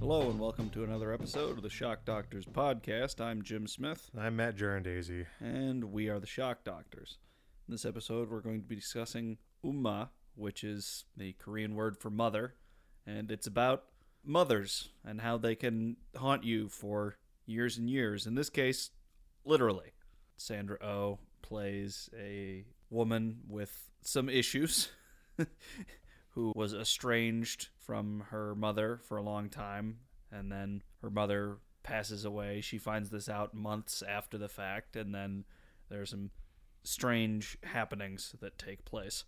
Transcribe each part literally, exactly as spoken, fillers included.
Hello and welcome to another episode of the Shock Doctors podcast. I'm Jim Smith. I'm Matt Jarandese. And we are the Shock Doctors. In this episode, we're going to be discussing Umma, which is the Korean word for mother. And it's about mothers and how they can haunt you for years and years. In this case, literally. Sandra Oh plays a woman with some issues who was estranged from her mother for a long time, and then her mother passes away. She finds this out months after the fact, and then there's some strange happenings that take place.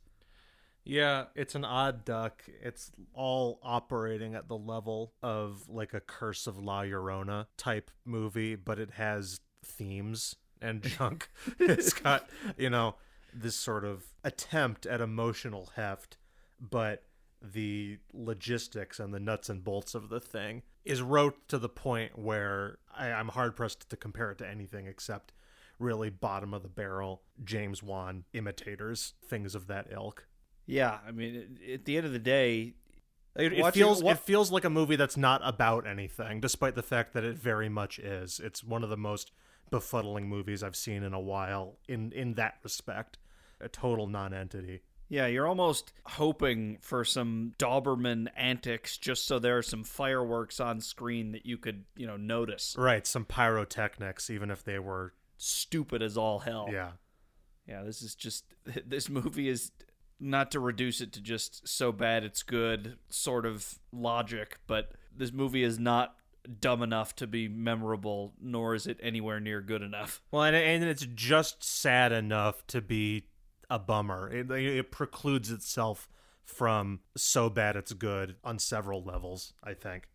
Yeah, it's an odd duck. It's all operating at the level of like a Curse of La Llorona type movie, but it has themes and junk. It's got, you know, this sort of attempt at emotional heft, but the logistics and the nuts and bolts of the thing is wrote to the point where I, I'm hard-pressed to compare it to anything except really bottom-of-the-barrel James Wan imitators, things of that ilk. Yeah, I mean, at the end of the day, It, it feels it feels like a movie that's not about anything, despite the fact that it very much is. It's one of the most befuddling movies I've seen in a while in, in that respect. A total non-entity. Yeah, you're almost hoping for some Doberman antics just so there are some fireworks on screen that you could, you know, notice. Right, some pyrotechnics, even if they were stupid as all hell. Yeah. Yeah, this is just, this movie is, not to reduce it to just so bad it's good sort of logic, but this movie is not dumb enough to be memorable, nor is it anywhere near good enough. Well, and, and it's just sad enough to be a bummer. It, it precludes itself from so bad it's good on several levels, I think.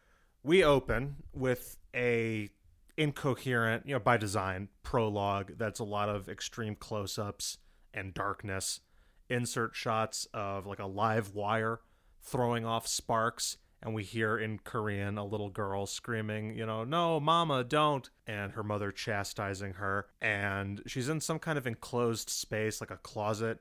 We open with a incoherent, you know, by design, prologue that's a lot of extreme close-ups and darkness. Insert shots of like a live wire throwing off sparks, and we hear in Korean a little girl screaming, you know, "No, mama, don't," and her mother chastising her, and she's in some kind of enclosed space like a closet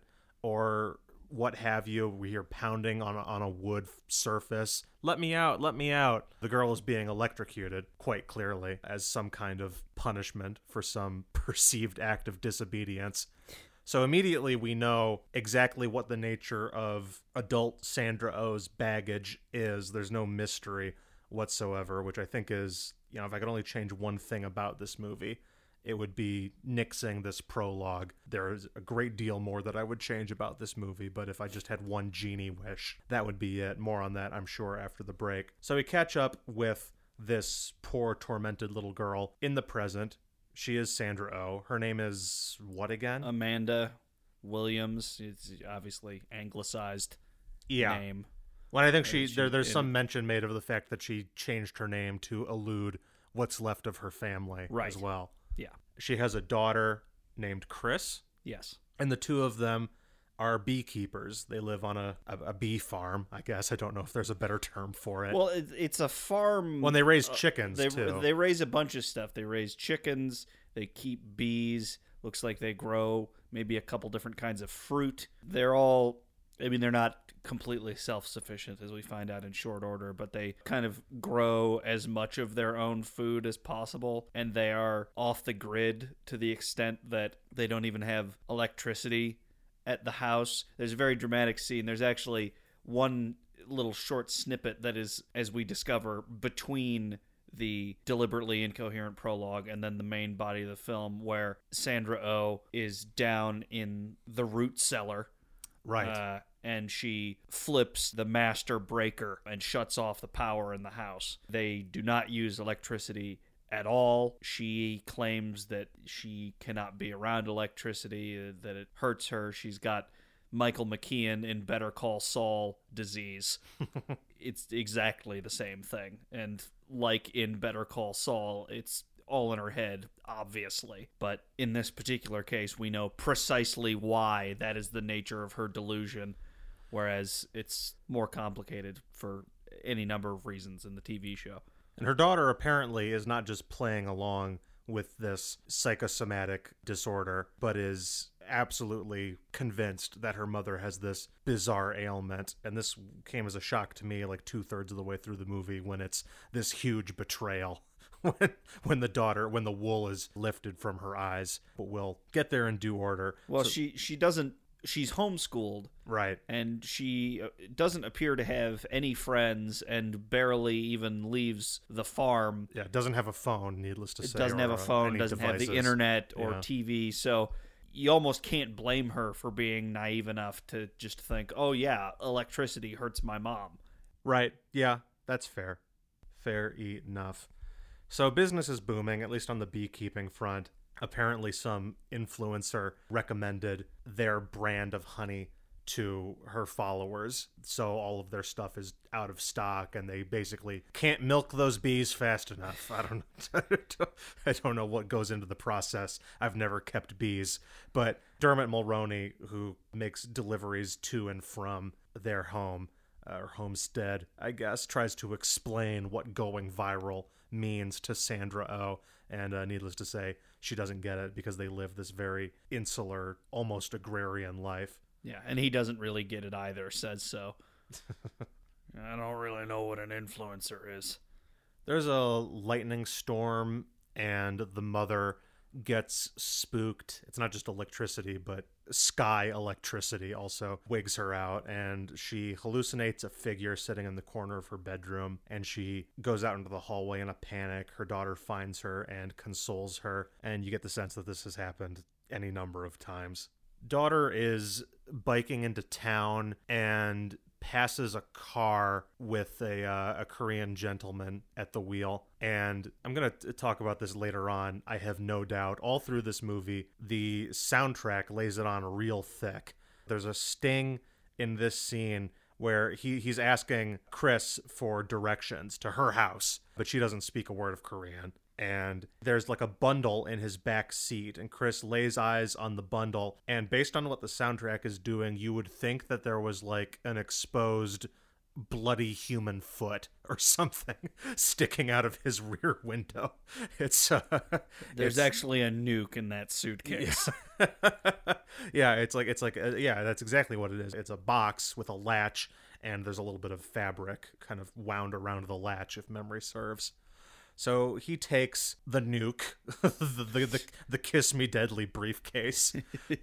or what have you. We hear pounding on a, on a wood surface. "Let me out, let me out." The girl is being electrocuted, quite clearly, as some kind of punishment for some perceived act of disobedience. So immediately we know exactly what the nature of adult Sandra Oh's baggage is. There's no mystery whatsoever, which I think is, you know, if I could only change one thing about this movie, it would be nixing this prologue. There is a great deal more that I would change about this movie, but if I just had one genie wish, that would be it. More on that, I'm sure, after the break. So we catch up with this poor, tormented little girl in the present. She is Sandra Oh. Her name is what again? Amanda Williams. It's obviously anglicized yeah. name. Well, I think she, she there, there's in, some mention made of the fact that she changed her name to elude what's left of her family right. as well. Yeah. She has a daughter named Chris. Yes. And the two of them are beekeepers. They live on a, a, a bee farm, I guess. I don't know if there's a better term for it. Well, it, it's a farm. When they raise chickens, uh, they, too. They raise a bunch of stuff. They raise chickens. They keep bees. Looks like they grow maybe a couple different kinds of fruit. They're all, I mean, they're not completely self-sufficient, as we find out in short order, but they kind of grow as much of their own food as possible, and they are off the grid to the extent that they don't even have electricity at the house. There's a very dramatic scene. There's actually one little short snippet that is, as we discover, between the deliberately incoherent prologue and then the main body of the film, where Sandra Oh is down in the root cellar. Right. Uh, and she flips the master breaker and shuts off the power in the house. They do not use electricity at all. She claims that she cannot be around electricity, uh, that it hurts her. She's got Michael McKean in Better Call Saul disease. It's exactly the same thing. And like in Better Call Saul, it's all in her head, obviously. But in this particular case, we know precisely why that is the nature of her delusion, whereas it's more complicated for any number of reasons in the T V show. And her daughter apparently is not just playing along with this psychosomatic disorder, but is absolutely convinced that her mother has this bizarre ailment. And this came as a shock to me like two-thirds of the way through the movie when it's this huge betrayal. When, when the daughter, when the wool is lifted from her eyes. But we'll get there in due order. Well, So- she she doesn't. She's homeschooled, Right. and she uh, doesn't appear to have any friends, and barely even leaves the farm. Yeah, it doesn't have a phone, needless to It say. doesn't have or, a uh, phone, any doesn't have the devices. internet or Yeah. T V, so you almost can't blame her for being naive enough to just think, oh yeah, electricity hurts my mom. Right. Yeah, that's fair. Fair enough. So business is booming, at least on the beekeeping front. Apparently some influencer recommended their brand of honey to her followers, so all of their stuff is out of stock and they basically can't milk those bees fast enough. I don't I don't know what goes into the process. I've never kept bees, but Dermot Mulroney, who makes deliveries to and from their home uh, or homestead, I guess, tries to explain what going viral means to Sandra Oh, and uh, needless to say, she doesn't get it because they live this very insular, almost agrarian life. Yeah, and he doesn't really get it either, says so. I don't really know what an influencer is. There's a lightning storm, and the mother gets spooked. It's not just electricity, but sky electricity also wigs her out, and she hallucinates a figure sitting in the corner of her bedroom, and she goes out into the hallway in a panic. Her daughter finds her and consoles her, and you get the sense that this has happened any number of times. Daughter is biking into town and passes a car with a uh, a Korean gentleman at the wheel. And I'm going to talk about this later on. I have no doubt all through this movie, the soundtrack lays it on real thick. There's a sting in this scene where he, he's asking Chris for directions to her house, but she doesn't speak a word of Korean. And there's like a bundle in his back seat, and Chris lays eyes on the bundle, and based on what the soundtrack is doing, you would think that there was like an exposed bloody human foot or something sticking out of his rear window. It's uh, There's it's, actually a nuke in that suitcase. yeah. yeah, it's like it's like uh, yeah, that's exactly what it is. It's a box with a latch, and there's a little bit of fabric kind of wound around the latch, if memory serves. So he takes the nuke, the, the, the, the Kiss Me Deadly briefcase,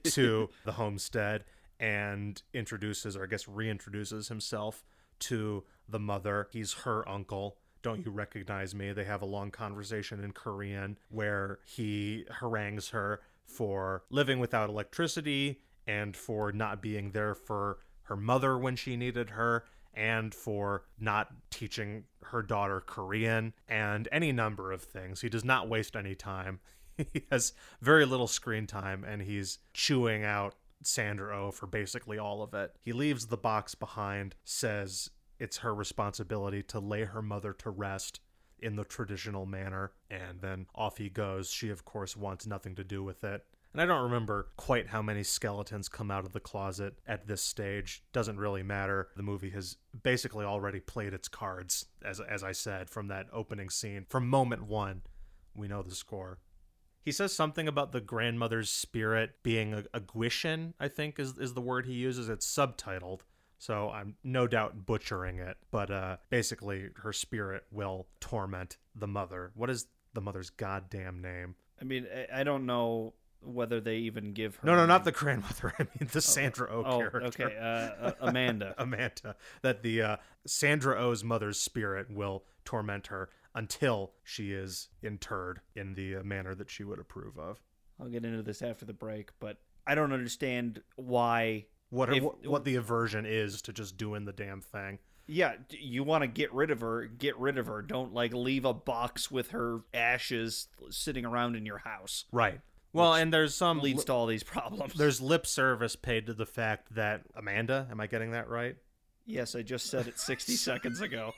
to the homestead and introduces, or I guess reintroduces himself to the mother. He's her uncle. Don't you recognize me? They have a long conversation in Korean where he harangues her for living without electricity and for not being there for her mother when she needed her, and for not teaching her daughter Korean, and any number of things. He does not waste any time. He has very little screen time, and he's chewing out Sandra Oh for basically all of it. He leaves the box behind, says it's her responsibility to lay her mother to rest in the traditional manner, and then off he goes. She, of course, wants nothing to do with it. And I don't remember quite how many skeletons come out of the closet at this stage. Doesn't really matter. The movie has basically already played its cards, as as I said, from that opening scene. From moment one, we know the score. He says something about the grandmother's spirit being a, a Guishin, I think is, is the word he uses. It's subtitled, so I'm no doubt butchering it. But uh, basically, her spirit will torment the mother. What is the mother's goddamn name? I mean, I, I don't know whether they even give her. No, no, a not name. the grandmother. I mean the Sandra Oh, Oh, character. okay, uh, uh, Amanda. Amanda. That the uh, Sandra Oh's mother's spirit will torment her until she is interred in the uh, manner that she would approve of. I'll get into this after the break, but I don't understand why. What If- what, what the aversion is to just doing the damn thing. Yeah, d- you want to get rid of her, get rid of her. Don't, like, leave a box with her ashes sitting around in your house. Right. Well, Which and there's some Leads li- to all these problems. there's lip service paid to the fact that Amanda, am I getting that right? Yes, I just said it sixty seconds ago.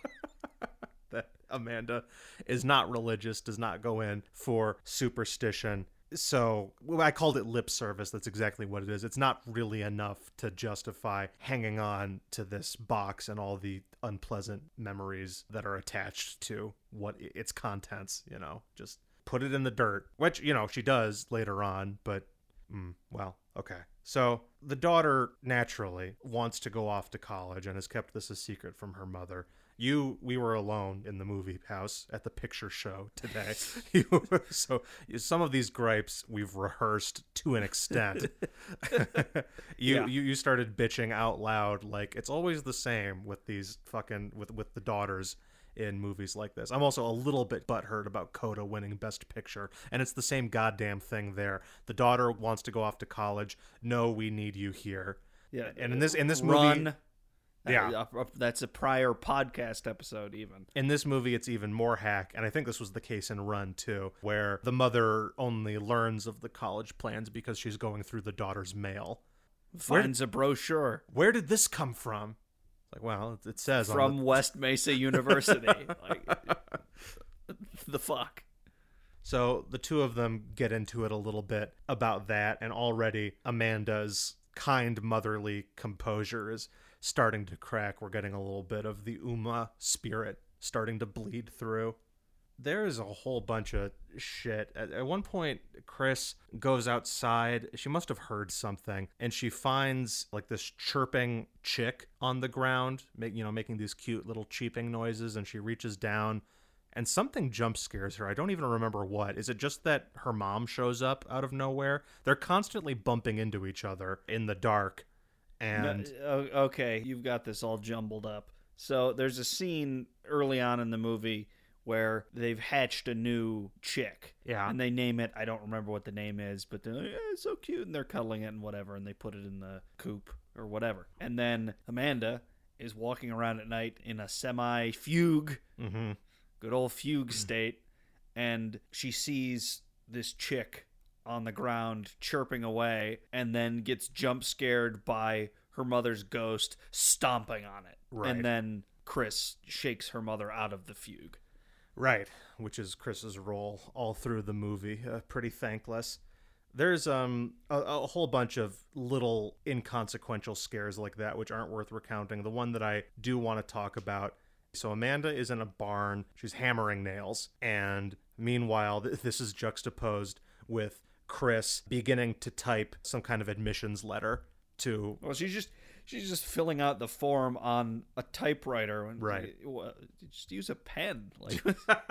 That Amanda is not religious, does not go in for superstition. So well, I called it lip service. That's exactly what it is. It's not really enough to justify hanging on to this box and all the unpleasant memories that are attached to what i- its contents, you know, just put it in the dirt, which, you know, she does later on. But, mm, well, Okay. So the daughter naturally wants to go off to college and has kept this a secret from her mother. You, we were alone in the movie house at the picture show today. You, so some of these gripes we've rehearsed to an extent. you, Yeah. you, you started bitching out loud like it's always the same with these fucking with with the daughters in movies like this. I'm also a little bit butthurt about Coda winning Best Picture, and it's the same goddamn thing there. The daughter wants to go off to college. No, we need you here. Yeah, And in this in this Run. movie, Yeah, Yeah. uh, uh, that's a prior podcast episode. Even in this movie, it's even more hack, and I think this was the case in Run too, where the mother only learns of the college plans because she's going through the daughter's mail. finds a brochure Where did this come from? Like, well, it- it says on from the- West Mesa University. Like, the fuck. So the two of them get into it a little bit about that, and already Amanda's kind motherly composure is starting to crack. We're getting a little bit of the Uma spirit starting to bleed through. There's a whole bunch of shit. At, at one point, Chris goes outside. She must have heard something, and she finds like this chirping chick on the ground, make, you know, making these cute little cheeping noises. And she reaches down, and something jump scares her. I don't even remember what. Is it just that her mom shows up out of nowhere? They're constantly bumping into each other in the dark, and No, o- okay, you've got this all jumbled up. So there's a scene early on in the movie where they've hatched a new chick. Yeah. And they name it, I don't remember what the name is, but they're like, "Yeah, it's so cute," and they're cuddling it and whatever, and they put it in the coop or whatever. And then Amanda is walking around at night in a semi-fugue, mm-hmm. good old fugue state, and she sees this chick on the ground chirping away, and then gets jump scared by her mother's ghost stomping on it. Right. And then Chris shakes her mother out of the fugue. Right, which is Chris's role all through the movie. Uh, pretty thankless. There's um a, a whole bunch of little inconsequential scares like that which aren't worth recounting. The one that I do want to talk about. So Amanda is in a barn. She's hammering nails. And meanwhile, th- this is juxtaposed with Chris beginning to type some kind of admissions letter to... Well, she's just she's just filling out the form on a typewriter. And, Right. well, just use a pen. Like,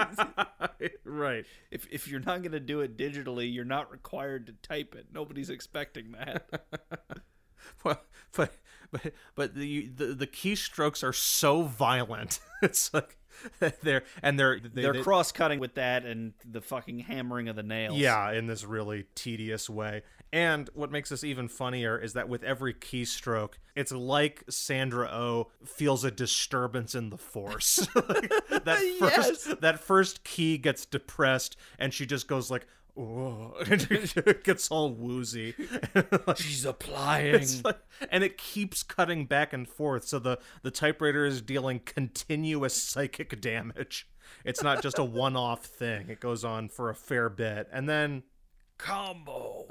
right. if if you're not going to do it digitally, you're not required to type it. Nobody's expecting that. Well, but but but the the, the keystrokes are so violent. It's like they're and they're they, They're they, cross-cutting with that and the fucking hammering of the nails. yeah, in this really tedious way. And what makes this even funnier is that with every keystroke, it's like Sandra Oh feels a disturbance in the force. Like, that first Yes. that first key gets depressed, and she just goes like, "Whoa," and it gets all woozy. She's applying. It's like- and it keeps cutting back and forth, so the the typewriter is dealing continuous psychic damage. It's not just a one-off thing. It goes on for a fair bit, and then Combo.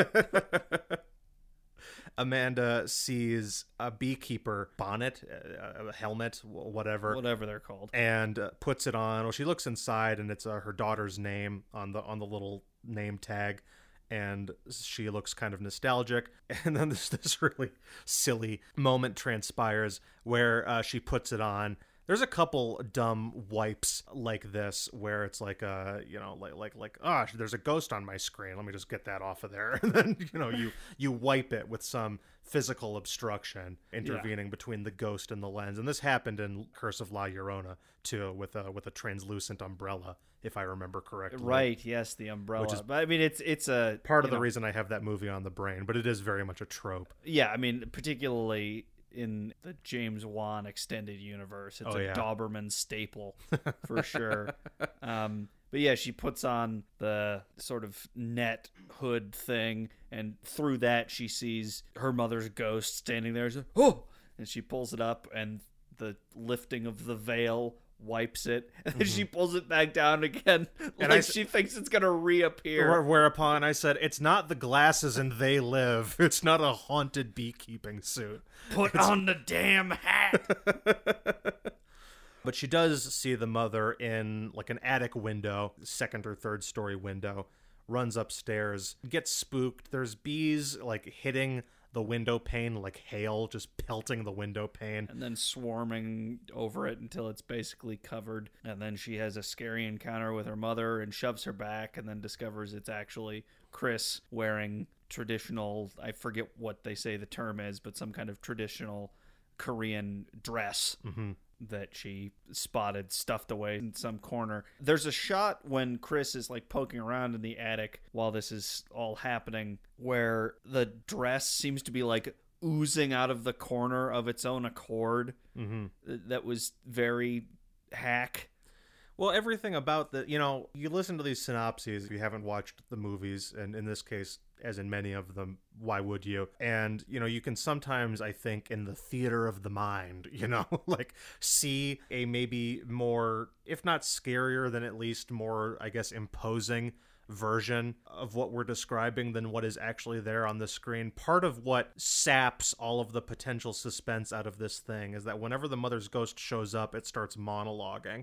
Amanda sees a beekeeper bonnet, a, a helmet, wh- whatever, Whatever they're called. and uh, puts it on. Well, she looks inside, and it's uh, her daughter's name on the on the little name tag, and she looks kind of nostalgic. And then this this really silly moment transpires where uh, she puts it on. There's a couple dumb wipes like this where it's like uh you know like like like ah oh, there's a ghost on my screen, let me just get that off of there. And then you know you you wipe it with some physical obstruction intervening yeah. between the ghost and the lens. And this happened in Curse of La Llorona too, with a with a translucent umbrella, if I remember correctly. Right, yes, the umbrella. Which is but I mean it's it's a part of the know, reason I have that movie on the brain, but it is very much a trope. Yeah, I mean particularly in the James Wan extended universe. It's oh, a yeah. Doberman staple for sure. Um, but yeah, she puts on the sort of net hood thing, and through that she sees her mother's ghost standing there. She's like, oh! And she pulls it up, and the lifting of the veil wipes it, and then mm-hmm. she pulls it back down again, and like I, she thinks it's gonna reappear. Whereupon I said, "It's not the glasses and They Live. It's not a haunted beekeeping suit. Put it's... on the damn hat." But she does see the mother in like an attic window, second or third story window, runs upstairs, gets spooked. There's bees like hitting the window pane like hail, just pelting the window pane. And then swarming over it until it's basically covered. And then she has a scary encounter with her mother and shoves her back and then discovers it's actually Chris wearing traditional, I forget what they say the term is, but some kind of traditional Korean dress. Mm-hmm. That she spotted stuffed away in some corner. There's a shot when Chris is like poking around in the attic while this is all happening where the dress seems to be like oozing out of the corner of its own accord. Mm-hmm. That was very hack. Well, everything about the, you know, you listen to these synopses if you haven't watched the movies, and in this case, as in many of them, why would you? And, you know, you can sometimes, I think, in the theater of the mind, you know, like see a maybe more, if not scarier, then at least more, I guess, imposing version of what we're describing than what is actually there on the screen. Part of what saps all of the potential suspense out of this thing is that whenever the mother's ghost shows up, it starts monologuing.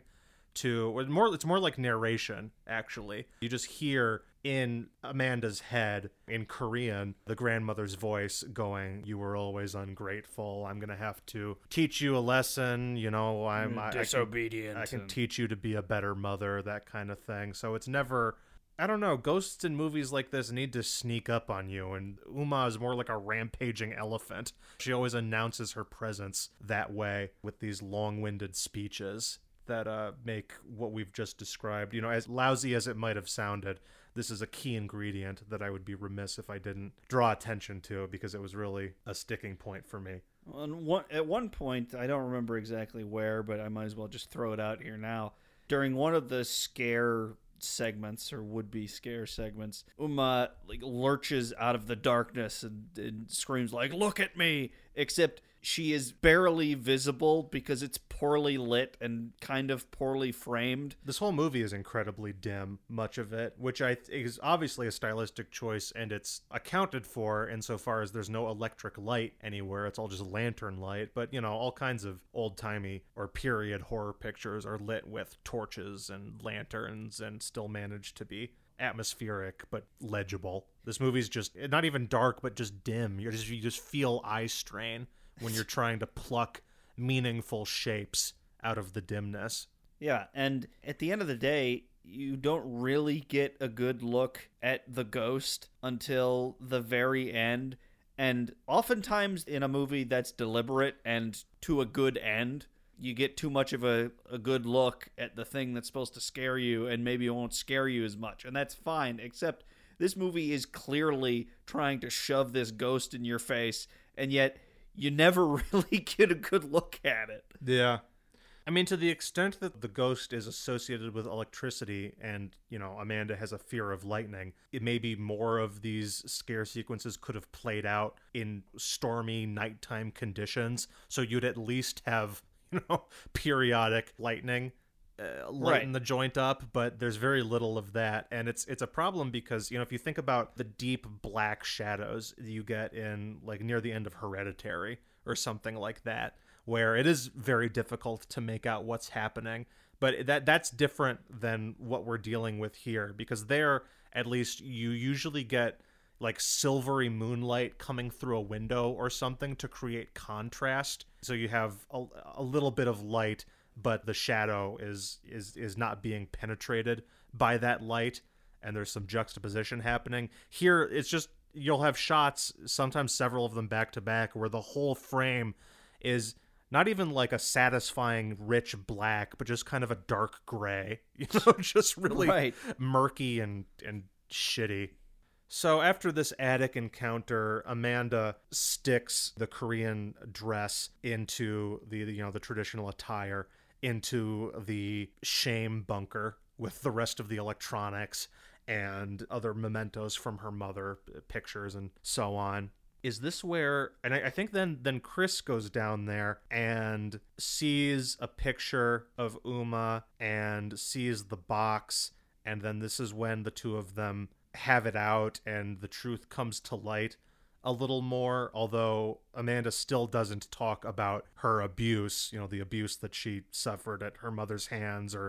To more, it's more like narration, actually. You just hear in Amanda's head, in Korean, the grandmother's voice going, "You were always ungrateful. I'm going to have to teach you a lesson. You know, I'm I, disobedient. I can, I can and... teach you to be a better mother," that kind of thing. So it's never, I don't know, ghosts in movies like this need to sneak up on you, and Uma is more like a rampaging elephant. She always announces her presence that way with these long-winded speeches that uh, make what we've just described, you know, as lousy as it might have sounded, this is a key ingredient that I would be remiss if I didn't draw attention to, because it was really a sticking point for me. One, at one point, I don't remember exactly where, but I might as well just throw it out here now. During one of the scare segments, or would-be scare segments, Uma like lurches out of the darkness and, and screams like, "Look at me!" Except she is barely visible because it's poorly lit and kind of poorly framed. This whole movie is incredibly dim, much of it, which I th- is obviously a stylistic choice, and it's accounted for insofar as there's no electric light anywhere. It's all just lantern light. But, you know, all kinds of old-timey or period horror pictures are lit with torches and lanterns and still manage to be atmospheric but legible. This movie's just not even dark, but just dim. You just you just feel eye strain when you're trying to pluck meaningful shapes out of the dimness. Yeah, and at the end of the day, you don't really get a good look at the ghost until the very end. And oftentimes in a movie that's deliberate and to a good end, you get too much of a, a good look at the thing that's supposed to scare you, and maybe it won't scare you as much. And that's fine, except this movie is clearly trying to shove this ghost in your face, and yet you never really get a good look at it. Yeah. I mean, to the extent that the ghost is associated with electricity and, you know, Amanda has a fear of lightning, it may be more of these scare sequences could have played out in stormy nighttime conditions. So you'd at least have, you know, periodic lightning uh, lighten right. the joint up, but there's very little of that. And it's it's a problem because, you know, if you think about the deep black shadows you get in, like, near the end of Hereditary or something like that, where it is very difficult to make out what's happening. But that that's different than what we're dealing with here, because there, at least, you usually get like silvery moonlight coming through a window or something to create contrast. So you have a, a little bit of light, but the shadow is is is not being penetrated by that light, and there's some juxtaposition happening. Here, it's just, you'll have shots, sometimes several of them back to back, where the whole frame is not even like a satisfying rich black, but just kind of a dark gray, you know, just really right. murky and, and shitty. So after this attic encounter, Amanda sticks the Korean dress into the, you know, the traditional attire into the shame bunker with the rest of the electronics and other mementos from her mother, pictures and so on. Is this where, and I, I think then then Chris goes down there and sees a picture of Uma and sees the box, and then this is when the two of them have it out and the truth comes to light a little more, although Amanda still doesn't talk about her abuse, you know, the abuse that she suffered at her mother's hands, or,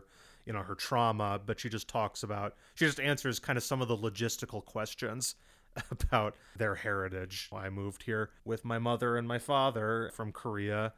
you know, her trauma, but she just talks about, she just answers kind of some of the logistical questions about their heritage. I moved here with my mother and my father from Korea,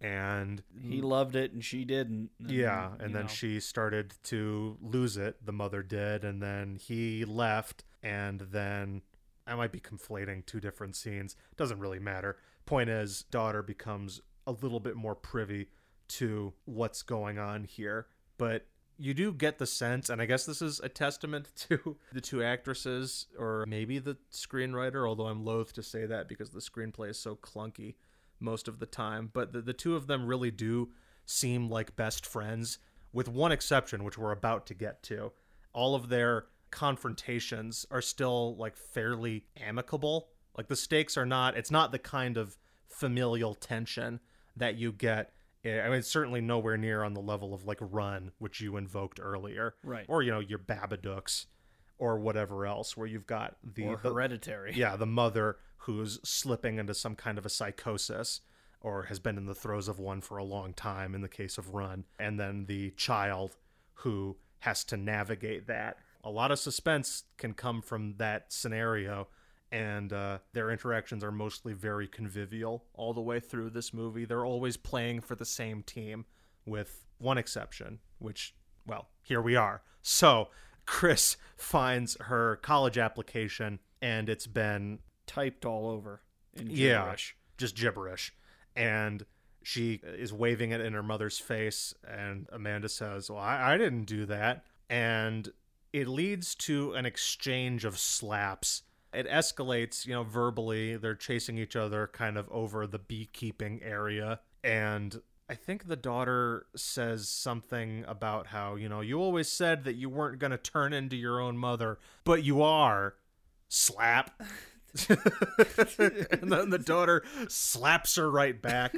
and he loved it and she didn't. And, yeah, and then know. she started to lose it. The mother did, and then he left, and then I might be conflating two different scenes. Doesn't really matter. Point is, daughter becomes a little bit more privy to what's going on here, but you do get the sense, and I guess this is a testament to the two actresses, or maybe the screenwriter, although I'm loath to say that because the screenplay is so clunky most of the time, but the, the two of them really do seem like best friends, with one exception, which we're about to get to. All of their confrontations are still like fairly amicable. Like the stakes are not, it's not the kind of familial tension that you get. I mean, it's certainly nowhere near on the level of like Run, which you invoked earlier. Right. Or, you know, your Babadooks or whatever else, where you've got the... Or the, Hereditary. Yeah, the mother who's slipping into some kind of a psychosis or has been in the throes of one for a long time in the case of Run. And then the child who has to navigate that. A lot of suspense can come from that scenario, and uh, their interactions are mostly very convivial all the way through this movie. They're always playing for the same team, with one exception, which, well, here we are. So Chris finds her college application, and it's been typed all over in gibberish. Yeah, just gibberish. And she is waving it in her mother's face, and Amanda says, well, I, I didn't do that. And it leads to an exchange of slaps. It escalates, you know, verbally. They're chasing each other kind of over the beekeeping area. And I think the daughter says something about how, you know, you always said that you weren't going to turn into your own mother, but you are. Slap. And then the daughter slaps her right back.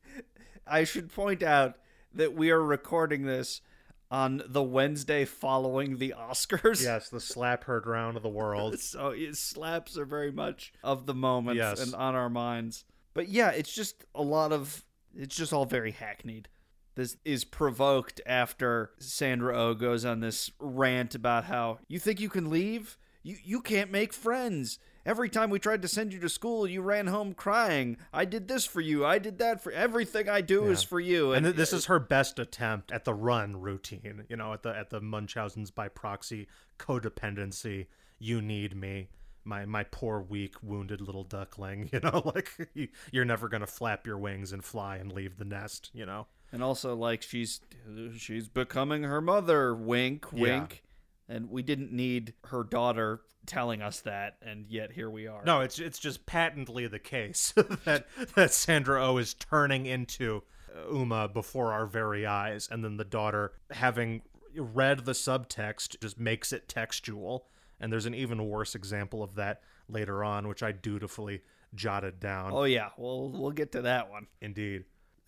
I should point out that we are recording this on the Wednesday following the Oscars. Yes, the slap heard round of the world. So it, slaps are very much of the moment yes. and on our minds. But yeah, it's just a lot of, it's just all very hackneyed. This is provoked after Sandra Oh goes on this rant about how, you think you can leave? You you can't make friends. Every time we tried to send you to school, you ran home crying. I did this for you. I did that for everything I do yeah. is for you. And, and this is her best attempt at the Run routine. You know, at the at the Munchausen's by proxy codependency. You need me, my my poor, weak, wounded little duckling. You know, like you, you're never gonna flap your wings and fly and leave the nest. You know, and also like she's she's becoming her mother. Wink, wink. Yeah. And we didn't need her daughter telling us that, and yet here we are. No, it's it's just patently the case that that Sandra Oh is turning into Uma before our very eyes, and then the daughter, having read the subtext, just makes it textual. And there's an even worse example of that later on, which I dutifully jotted down. Oh yeah, well we'll get to that one. Indeed.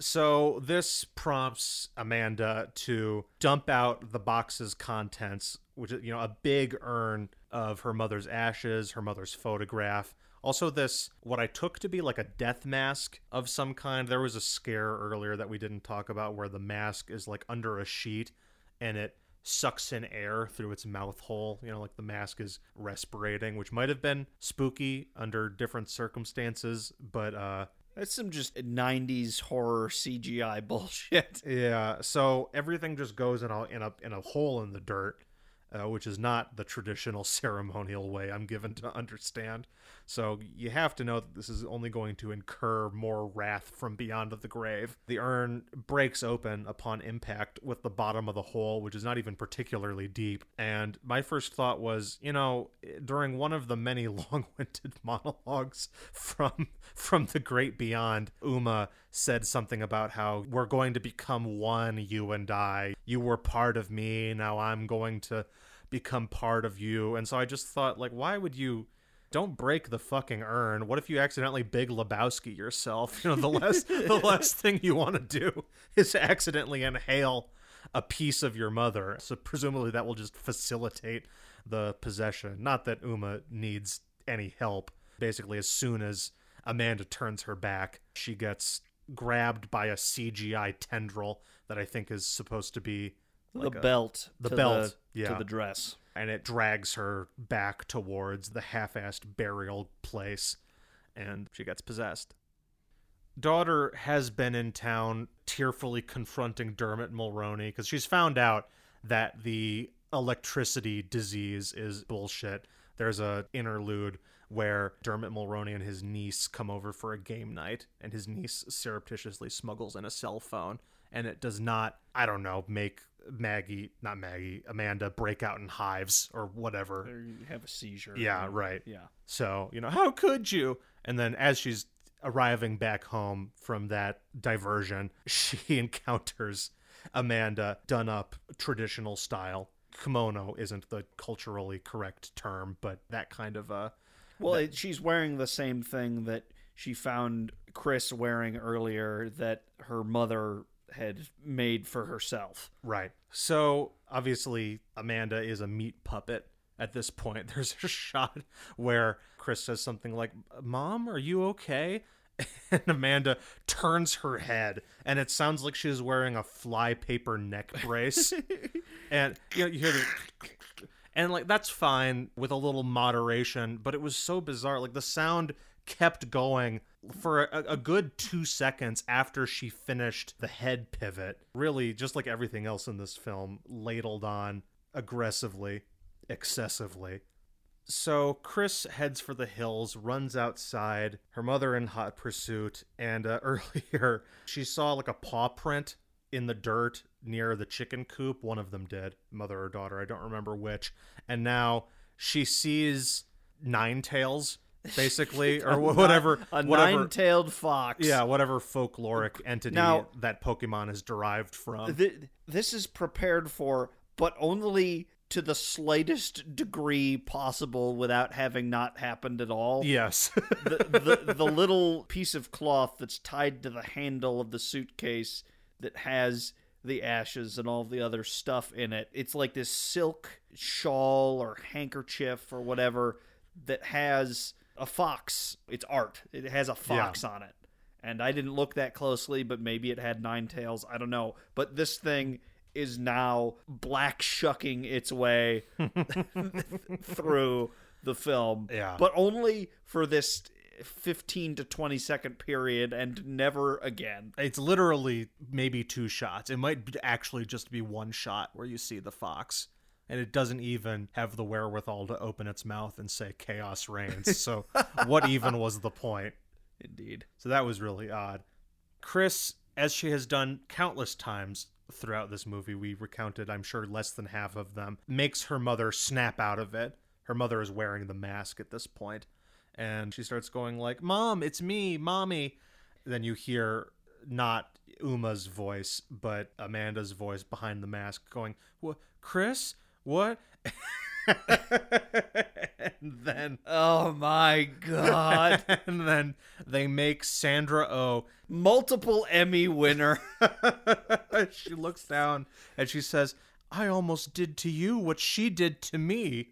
So this prompts Amanda to dump out the box's contents, which is, you know, a big urn of her mother's ashes, her mother's photograph. Also this, what I took to be like a death mask of some kind. There was a scare earlier that we didn't talk about where the mask is like under a sheet and it sucks in air through its mouth hole. You know, like the mask is respirating, which might have been spooky under different circumstances, but uh that's some just nineties horror C G I bullshit. Yeah, so everything just goes in a in a in a hole in the dirt, uh, which is not the traditional ceremonial way I'm given to understand. So you have to know that this is only going to incur more wrath from beyond the grave. The urn breaks open upon impact with the bottom of the hole, which is not even particularly deep. And my first thought was, you know, during one of the many long-winded monologues from from the great beyond, Uma said something about how we're going to become one, you and I. You were part of me, now I'm going to become part of you. And so I just thought, like, why would you... Don't break the fucking urn. What if you accidentally Big Lebowski yourself? You know, the last the last thing you want to do is accidentally inhale a piece of your mother. So presumably that will just facilitate the possession. Not that Uma needs any help. Basically, as soon as Amanda turns her back, she gets grabbed by a C G I tendril that I think is supposed to be the like a- belt, the to belt, the, yeah. to the dress. and it drags her back towards the half-assed burial place, and she gets possessed. Daughter has been in town tearfully confronting Dermot Mulroney because she's found out that the electricity disease is bullshit. There's a interlude where Dermot Mulroney and his niece come over for a game night, and his niece surreptitiously smuggles in a cell phone, and it does not, I don't know, make Maggie, not Maggie, Amanda break out in hives or whatever. Or you have a seizure. Yeah, right. Yeah. So, you know, how could you? And then as she's arriving back home from that diversion, she encounters Amanda done up traditional style. Kimono isn't the culturally correct term, but that kind of uh Well, it, she's wearing the same thing that she found Chris wearing earlier that her mother had made for herself. right. So obviously Amanda is a meat puppet at this point. There's a shot where Chris says something like, "Mom, are you okay?" And Amanda turns her head, and it sounds like she's wearing a flypaper neck brace. And you know, you hear the, and like that's fine with a little moderation, but it was so bizarre. Like the sound kept going for a, a good two seconds after she finished the head pivot. Really, just like everything else in this film, ladled on aggressively, excessively. So Chris heads for the hills, runs outside, her mother in hot pursuit, and uh, earlier she saw like a paw print in the dirt near the chicken coop. One of them did, mother or daughter, I don't remember which. And now she sees Ninetales, basically, or wh- whatever. A whatever, nine-tailed fox. yeah, whatever folkloric entity Now- that Pokemon is derived from. Th- this is prepared for, but only to the slightest degree possible without having not happened at all. Yes. the, the the little piece of cloth that's tied to the handle of the suitcase that has the ashes and all the other stuff in it. It's like this silk shawl or handkerchief or whatever that has a fox. It's art. It has a fox Yeah. on it. And I didn't look that closely, but maybe it had nine tails. I don't know. But this thing is now black shucking its way through the film. Yeah. But only for this fifteen to twenty second period and never again. It's literally maybe two shots. It might be- actually just be one shot where you see the fox, and it doesn't even have the wherewithal to open its mouth and say chaos reigns. So what even was the point? Indeed. So that was really odd. Chris, as she has done countless times throughout this movie, we recounted, I'm sure, less than half of them, makes her mother snap out of it. Her mother is wearing the mask at this point, and she starts going like, "Mom, it's me, Mommy." Then you hear not Uma's voice, but Amanda's voice behind the mask going, "What, Chris? What?" And then, Oh my god. and then they make Sandra Oh. Multiple Emmy winner. She looks down and she says, "I almost did to you what she did to me."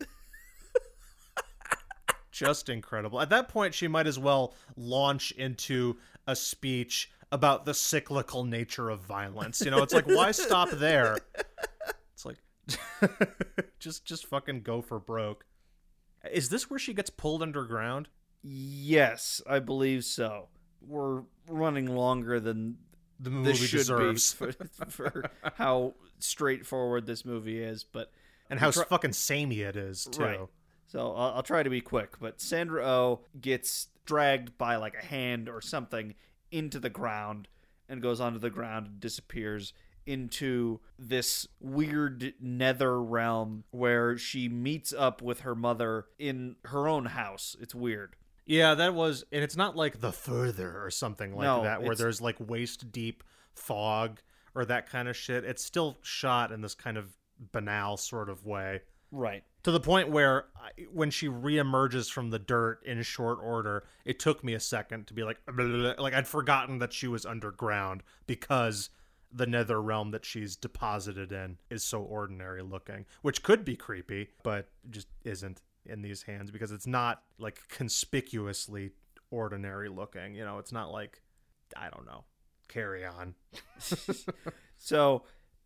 Just incredible. At that point, she might as well launch into a speech about the cyclical nature of violence. You know, it's like, why stop there? It's like, just just fucking go for broke. Is this where she gets pulled underground? Yes, I believe so. We're running longer than The movie this should deserves. be for, for how straightforward this movie is, but And how Try- fucking samey it is, too. Right. So I'll, I'll try to be quick, but Sandra Oh gets dragged by like a hand or something into the ground and goes onto the ground and disappears into this weird nether realm where she meets up with her mother in her own house. It's weird. Yeah, that was, and it's not like The Further or something like No, that, where it's- there's like waist deep fog or that kind of shit. It's still shot in this kind of banal sort of way. Right. To the point where I, when she reemerges from the dirt in short order, it took me a second to be like, like I'd forgotten that she was underground because the nether realm that she's deposited in is so ordinary looking, which could be creepy, but just isn't in these hands because it's not like conspicuously ordinary looking. You know, it's not like, I don't know, Carry On. So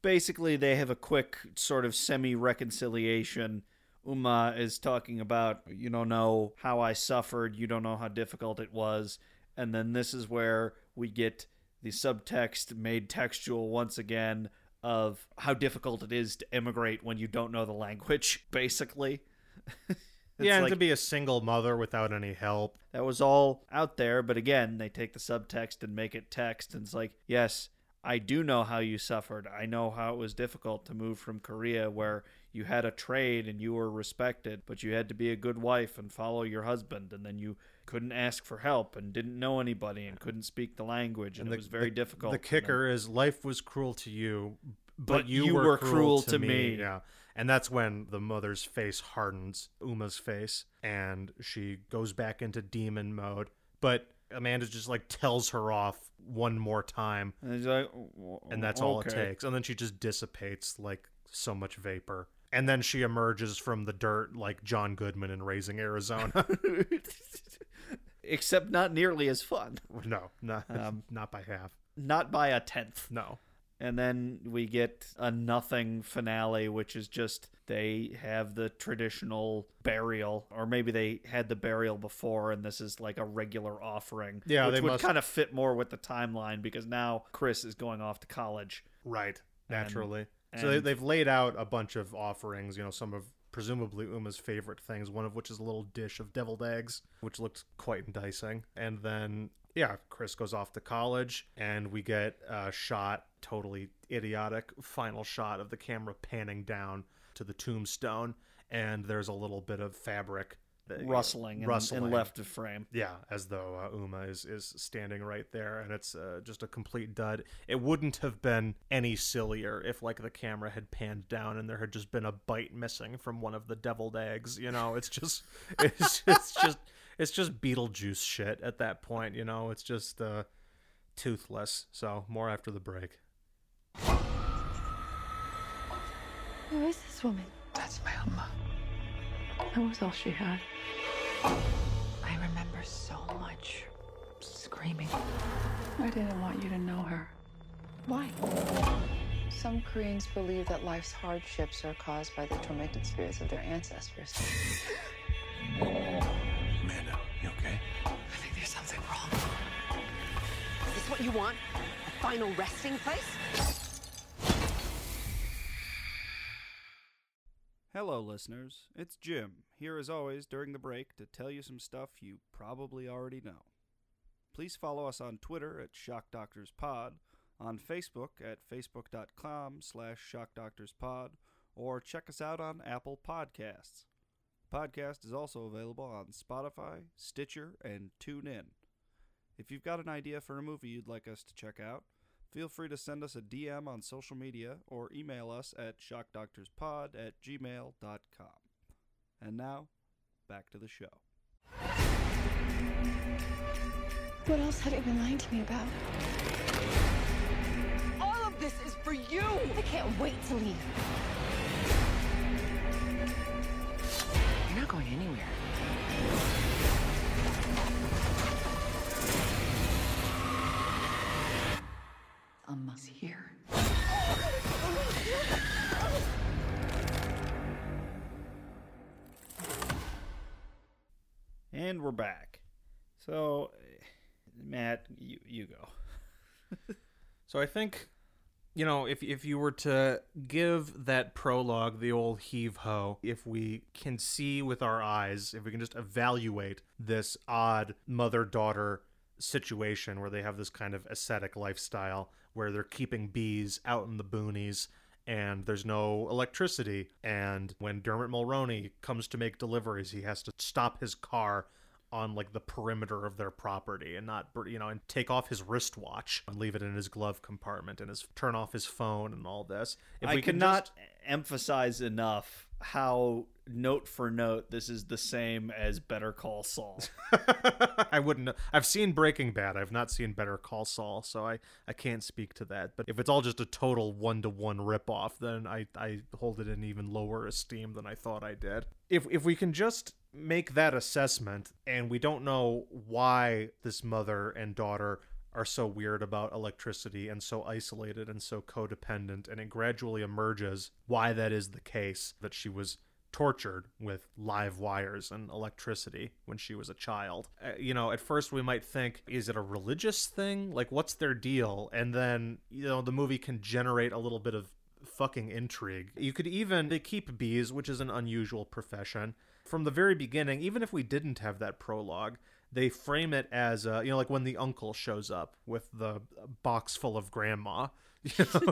basically they have a quick sort of semi-reconciliation. Uma is talking about, you don't know how I suffered, you don't know how difficult it was. And then this is where we get the subtext made textual once again of how difficult it is to immigrate when you don't know the language, basically. Yeah, and like, to be a single mother without any help. That was all out there, but again, they take the subtext and make it text, and it's like, yes, I do know how you suffered. I know how it was difficult to move from Korea, where you had a trade and you were respected, but you had to be a good wife and follow your husband, and then you couldn't ask for help and didn't know anybody and couldn't speak the language, and, and the, it was very the, difficult. The kicker then, is life was cruel to you, but, but you, you were, were cruel, cruel to, to me. me. Yeah. And that's when the mother's face hardens, Uma's face, and she goes back into demon mode. But Amanda just like tells her off one more time, and, he's like, and that's okay. all it takes. And then she just dissipates like so much vapor. And then she emerges from the dirt like John Goodman in Raising Arizona. Except not nearly as fun. No, not, um, not by half. Not by a tenth. No. And then we get a nothing finale, which is just they have the traditional burial, or maybe they had the burial before, and this is like a regular offering. Yeah, which they would must... kind of fit more with the timeline because now Chris is going off to college. Right, naturally. And, so and... they, they've laid out a bunch of offerings, you know, some of presumably Uma's favorite things, one of which is a little dish of deviled eggs, which looks quite enticing. And then, yeah, Chris goes off to college, and we get a shot, totally idiotic, final shot of the camera panning down to the tombstone, and there's a little bit of fabric that, rustling, you know, in, rustling in left of frame. Yeah, as though uh, Uma is, is standing right there, and it's uh, just a complete dud. It wouldn't have been any sillier if, like, the camera had panned down and there had just been a bite missing from one of the deviled eggs. You know, it's just, it's, it's just, it's just Beetlejuice shit at that point. You know, it's just uh, toothless. So more after the break. Who is this woman? That's my Uma. That was all she had. I remember so much screaming. I didn't want you to know her. Why? Some Koreans believe that life's hardships are caused by the tormented spirits of their ancestors. Amanda, you okay? I think there's something wrong. Is this what you want? A final resting place? Hello, listeners. It's Jim, here as always during the break to tell you some stuff you probably already know. Please follow us on Twitter at Shock Doctors Pod, on Facebook at facebook.com slash shockdoctorspod, or check us out on Apple Podcasts. The podcast is also available on Spotify, Stitcher, and TuneIn. If you've got an idea for a movie you'd like us to check out, feel free to send us a D M on social media or email us at shockdoctorspod at gmail dot com. And now, back to the show. What else have you been lying to me about? All of this is for you! I can't wait to leave. You're not going anywhere. Uma's here. And we're back. So, Matt, you, you go. So I think, you know, if if you were to give that prologue the old heave-ho, if we can see with our eyes, if we can just evaluate this odd mother-daughter situation where they have this kind of ascetic lifestyle where they're keeping bees out in the boonies and there's no electricity, and when Dermot Mulroney comes to make deliveries, he has to stop his car on like the perimeter of their property and not, you know, and take off his wristwatch and leave it in his glove compartment and his turn off his phone and all this. If I we cannot just... emphasize enough how note for note this is the same as Better Call Saul. I wouldn't know. I've seen Breaking Bad. I've not seen Better Call Saul, so I, I can't speak to that. But if it's all just a total one-to-one ripoff, then I, I hold it in even lower esteem than I thought I did. If if we can just make that assessment, and we don't know why this mother and daughter are so weird about electricity and so isolated and so codependent, and it gradually emerges why that is the case, that she was tortured with live wires and electricity when she was a child. Uh, you know, at first we might think, is it a religious thing? Like, what's their deal? And then, you know, the movie can generate a little bit of fucking intrigue. You could even, they keep bees, which is an unusual profession. From the very beginning, even if we didn't have that prologue, they frame it as, uh, you know, like when the uncle shows up with the box full of grandma. You know,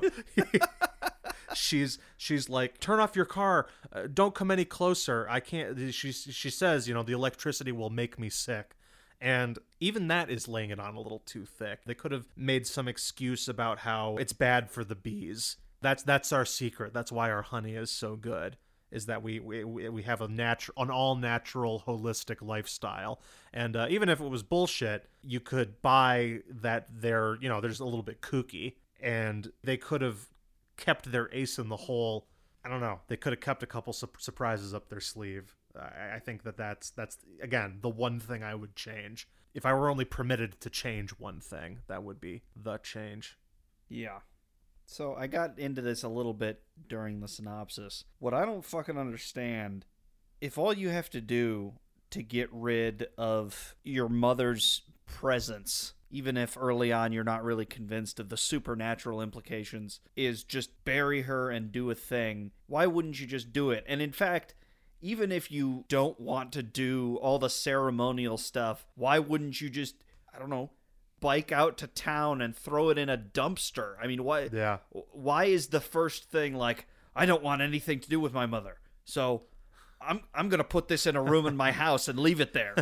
she's she's like, turn off your car, uh, don't come any closer. I can't. She she says, you know, the electricity will make me sick. And even that is laying it on a little too thick. They could have made some excuse about how it's bad for the bees. That's that's our secret. That's why our honey is so good. Is that we we we have a natural, an all natural, holistic lifestyle, and uh, even if it was bullshit, you could buy that they're, you know, there's a little bit kooky, and they could have kept their ace in the hole. I don't know. They could have kept a couple su- surprises up their sleeve. I, I think that that's that's again the one thing I would change. If I were only permitted to change one thing, that would be the change. Yeah. So I got into this a little bit during the synopsis. What I don't fucking understand, if all you have to do to get rid of your mother's presence, even if early on you're not really convinced of the supernatural implications, is just bury her and do a thing, why wouldn't you just do it? And in fact, even if you don't want to do all the ceremonial stuff, why wouldn't you just, I don't know, bike out to town and throw it in a dumpster? I mean, why? Yeah. Why is the first thing like, I don't want anything to do with my mother, so I'm I'm gonna put this in a room in my house and leave it there?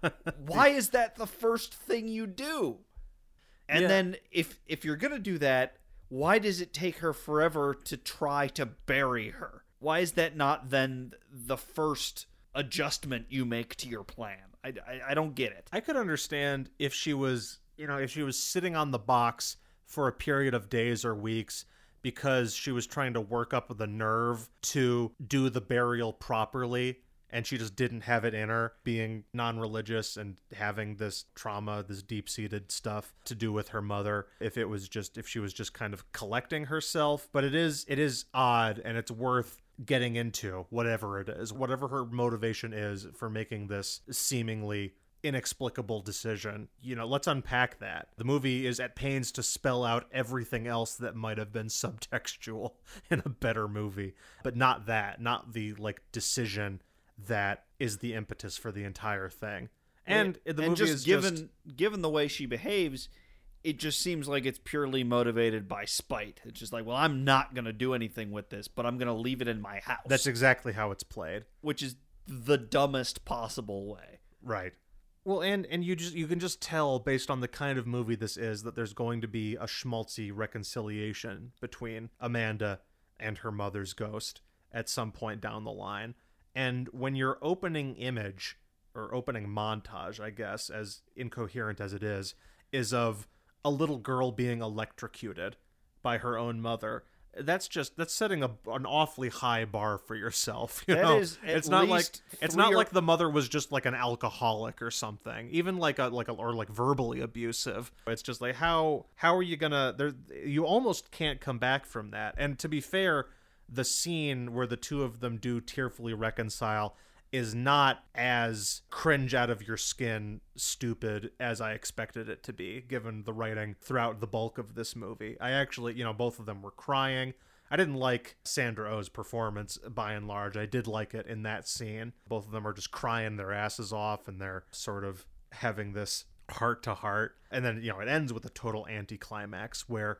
Why is that the first thing you do? And Yeah. then if if you're gonna do that, why does it take her forever to try to bury her? Why is that not then the first adjustment you make to your plan? I, I, I don't get it. I could understand if she was, you know, if she was sitting on the box for a period of days or weeks because she was trying to work up the nerve to do the burial properly, and she just didn't have it in her, being non-religious and having this trauma, this deep-seated stuff to do with her mother. If it was just, if she was just kind of collecting herself. But it is, it is odd, and it's worth getting into, whatever it is, whatever her motivation is for making this seemingly inexplicable decision. You know, let's unpack that. The movie is at pains to spell out everything else that might have been subtextual in a better movie, but not that, not the like decision that is the impetus for the entire thing. And the and movie just is given just given the way she behaves, it just seems like it's purely motivated by spite. It's just like, well, I'm not going to do anything with this, but I'm going to leave it in my house. that's exactly how it's played. which is the dumbest possible way. Right. Well, and and you just you can just tell based on the kind of movie this is that there's going to be a schmaltzy reconciliation between Amanda and her mother's ghost at some point down the line. And when your opening image, or opening montage, I guess, as incoherent as it is, is of a little girl being electrocuted by her own mother, that's just that's setting a, an awfully high bar for yourself. You That know, is at it's not like least it's three not or- like the mother was just like an alcoholic or something, even like a like a, or like verbally abusive. It's just like how how are you gonna? There, you almost can't come back from that. And to be fair, the scene where the two of them do tearfully reconcile is not as cringe out of your skin stupid as I expected it to be, given the writing throughout the bulk of this movie. I actually, you know, both of them were crying. I didn't like Sandra Oh's performance by and large. I did like it in that scene. Both of them are just crying their asses off, and they're sort of having this heart to heart. And then, you know, it ends with a total anticlimax where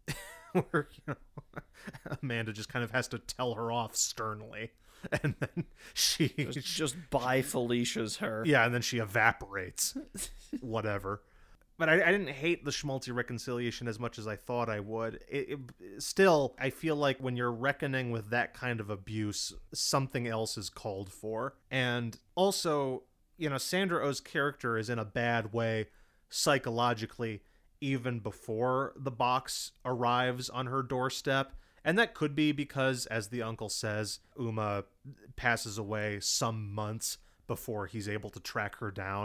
where, you know, Amanda just kind of has to tell her off sternly, and then she Just, just by Felicia's her. yeah, and then she evaporates. Whatever. But I, I didn't hate the schmaltzy reconciliation as much as I thought I would. It, it, still, I feel like when you're reckoning with that kind of abuse, something else is called for. And also, you know, Sandra Oh's character is in a bad way psychologically even before the box arrives on her doorstep. And that could be because, as the uncle says, Uma passes away some months before he's able to track her down.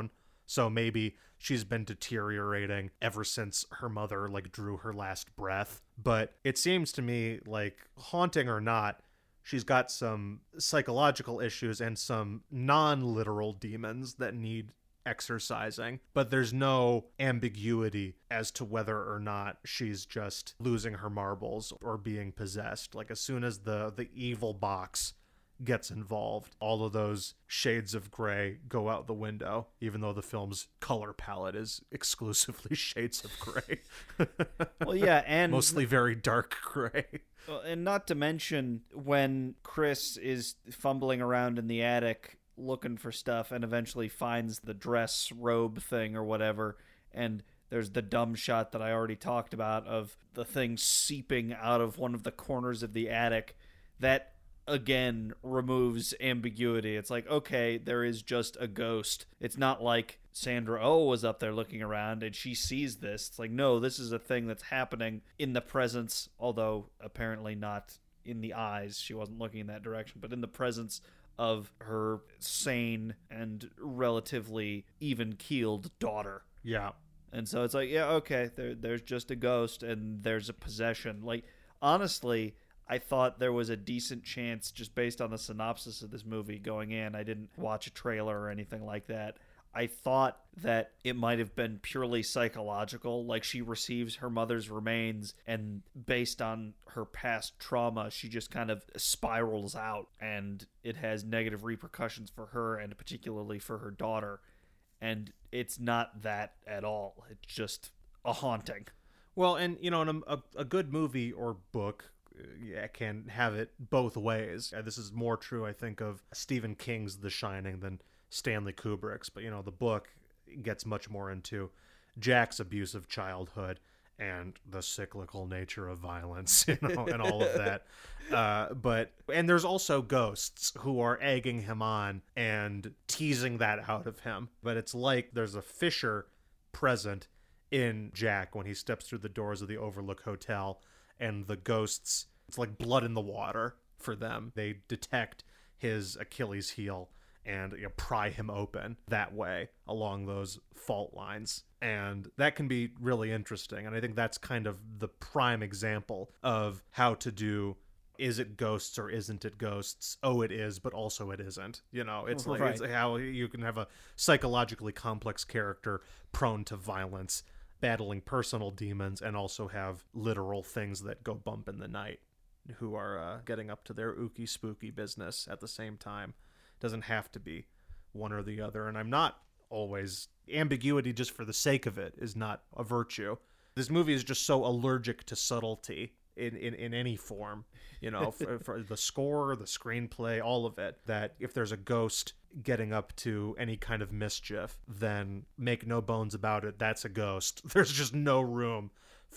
So maybe she's been deteriorating ever since her mother like drew her last breath. But it seems to me like, haunting or not, she's got some psychological issues and some non-literal demons that need exercising, but there's no ambiguity as to whether or not she's just losing her marbles or being possessed. Like, as soon as the the evil box gets involved, all of those shades of gray go out the window, even though the film's color palette is exclusively shades of gray. Well, yeah, and mostly very dark gray. Well, and not to mention when Chris is fumbling around in the attic looking for stuff and eventually finds the dress robe thing or whatever, and there's the dumb shot that I already talked about of the thing seeping out of one of the corners of the attic. That again removes ambiguity. It's like, okay, there is just a ghost. It's not like Sandra Oh was up there looking around and she sees this. It's like, no, this is a thing that's happening in the presence, although apparently not in the eyes. She wasn't looking in that direction, but in the presence of her sane and relatively even-keeled daughter. Yeah. And so it's like, yeah, okay, there, there's just a ghost and there's a possession. Like, honestly, I thought there was a decent chance, just based on the synopsis of this movie going in, I didn't watch a trailer or anything like that, I thought that it might have been purely psychological, like she receives her mother's remains and based on her past trauma, she just kind of spirals out and it has negative repercussions for her and particularly for her daughter. And it's not that at all. It's just a haunting. Well, and, you know, in a, a good movie or book, yeah, can have it both ways. Uh, this is more true, I think, of Stephen King's The Shining than Stanley Kubrick's, but, you know, the book gets much more into Jack's abusive childhood and the cyclical nature of violence, you know, and all of that. Uh, but, and there's also ghosts who are egging him on and teasing that out of him. But it's like there's a fissure present in Jack when he steps through the doors of the Overlook Hotel, and the ghosts, it's like blood in the water for them. They detect his Achilles heel and, you know, pry him open that way along those fault lines. And that can be really interesting. And I think that's kind of the prime example of how to do, is it ghosts or isn't it ghosts? Oh, it is, but also it isn't. You know, it's like, Right. it's how you can have a psychologically complex character prone to violence, battling personal demons, and also have literal things that go bump in the night who are uh, getting up to their ooky spooky business at the same time. Doesn't have to be one or the other. And I'm not always, ambiguity just for the sake of it is not a virtue. This movie is just so allergic to subtlety in, in, in any form, you know, for, for the score, the screenplay, all of it, that if there's a ghost getting up to any kind of mischief, then make no bones about it, that's a ghost. There's just no room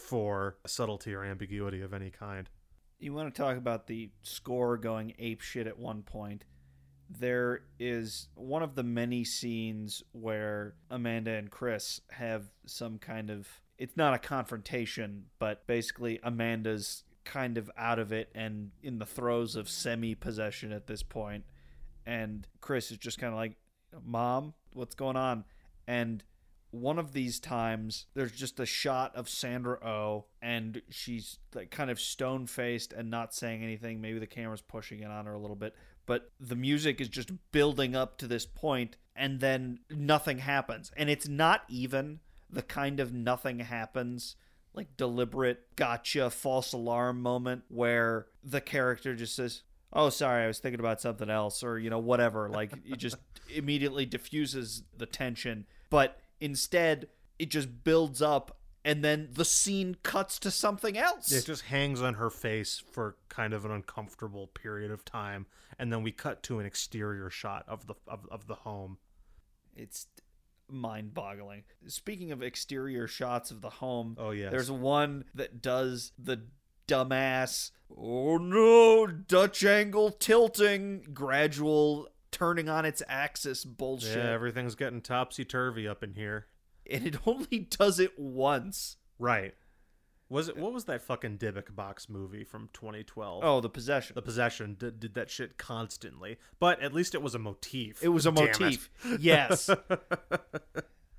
for subtlety or ambiguity of any kind. You want to talk about the score going apeshit at one point. There is one of the many scenes where Amanda and Chris have some kind of, it's not a confrontation, but basically Amanda's kind of out of it and in the throes of semi-possession at this point. And Chris is just kind of like, Mom, what's going on? And one of these times, there's just a shot of Sandra Oh, and she's like kind of stone-faced and not saying anything. Maybe the camera's pushing in on her a little bit. But the music is just building up to this point, and then nothing happens. And it's not even the kind of nothing happens, like deliberate gotcha, false alarm moment where the character just says, oh, sorry, I was thinking about something else, or, you know, whatever. Like, it just immediately diffuses the tension. But instead, it just builds up, and then the scene cuts to something else. It just hangs on her face for kind of an uncomfortable period of time, and then we cut to an exterior shot of the of, of the home. It's mind-boggling. Speaking of exterior shots of the home, Oh, yes. there's one that does the dumbass, oh no, Dutch angle tilting, gradual turning on its axis bullshit. Yeah, everything's getting topsy-turvy up in here. And it only does it once. Right. Was it? What was that fucking Dybbuk box movie from twenty twelve? Oh, The Possession. The Possession did, did that shit constantly, but at least it was a motif. It was a Damn motif. Yes.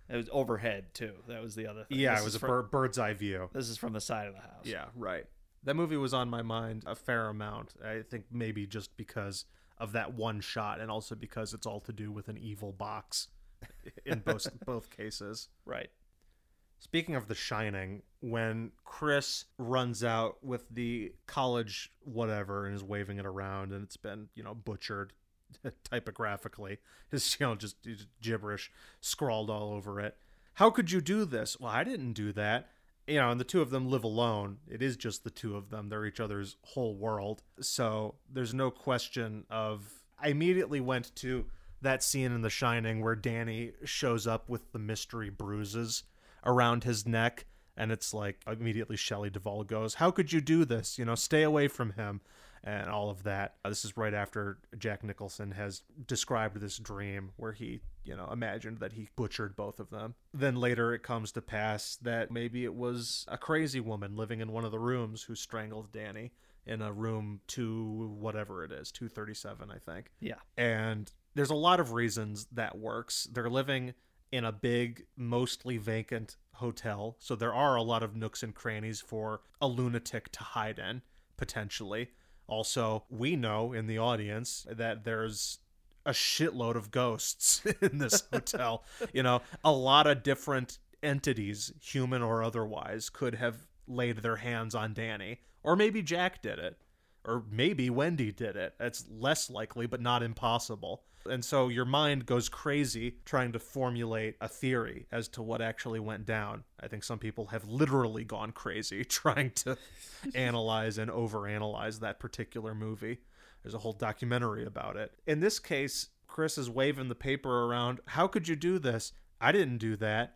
It was overhead too. That was the other thing. Yeah, This it was is a from, bir- bird's eye view. This is from the side of the house. Yeah, right. That movie was on my mind a fair amount. I think maybe just because of that one shot, and also because it's all to do with an evil box in both both cases. Right. Speaking of The Shining, when Chris runs out with the college whatever and is waving it around, and it's been, you know, butchered typographically, his, you know, just, just gibberish scrawled all over it. How could you do this? Well, I didn't do that. You know, and the two of them live alone. It is just the two of them. They're each other's whole world. So there's no question of... I immediately went to that scene in The Shining where Danny shows up with the mystery bruises around his neck, and it's like immediately Shelley Duvall goes, how could you do this? You know, stay away from him, and all of that. Uh, this is right after Jack Nicholson has described this dream where he, you know, imagined that he butchered both of them. Then later it comes to pass that maybe it was a crazy woman living in one of the rooms who strangled Danny in a room two, whatever it is, two thirty-seven, I think. Yeah. And there's a lot of reasons that works. They're living in a big, mostly vacant hotel, so there are a lot of nooks and crannies for a lunatic to hide in, potentially. Also, we know in the audience that there's a shitload of ghosts in this hotel. You know, a lot of different entities, human or otherwise, could have laid their hands on Danny. Or maybe Jack did it. Or maybe Wendy did it. It's less likely, but not impossible. And so your mind goes crazy trying to formulate a theory as to what actually went down. I think some people have literally gone crazy trying to analyze and overanalyze that particular movie. There's a whole documentary about it. In this case, Chris is waving the paper around. How could you do this? I didn't do that.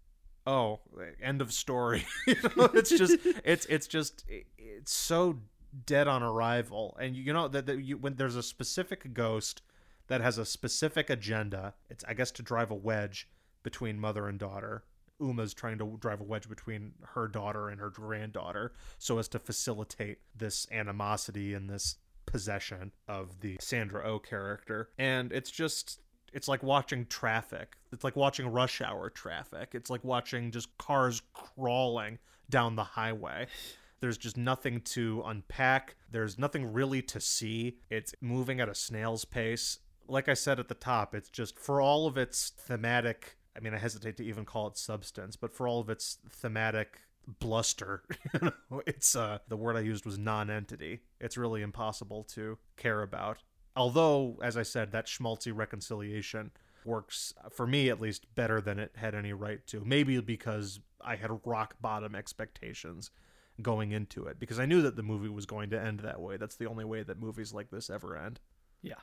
Oh, end of story. You know, it's just, it's, it's just, it's so dead on arrival. And you know that, that you, when there's a specific ghost that has a specific agenda, it's, I guess, to drive a wedge between mother and daughter. Uma's trying to drive a wedge between her daughter and her granddaughter so as to facilitate this animosity and this possession of the Sandra Oh character. And it's just, it's like watching traffic. It's like watching rush hour traffic. It's like watching just cars crawling down the highway. There's just nothing to unpack. There's nothing really to see. It's moving at a snail's pace. Like I said at the top, it's just, for all of its thematic, I mean, I hesitate to even call it substance, but for all of its thematic bluster, you know, it's, uh, the word I used was non-entity. It's really impossible to care about. Although, as I said, that schmaltzy reconciliation works, for me at least, better than it had any right to. Maybe because I had rock bottom expectations going into it, because I knew that the movie was going to end that way. That's the only way that movies like this ever end. Yeah.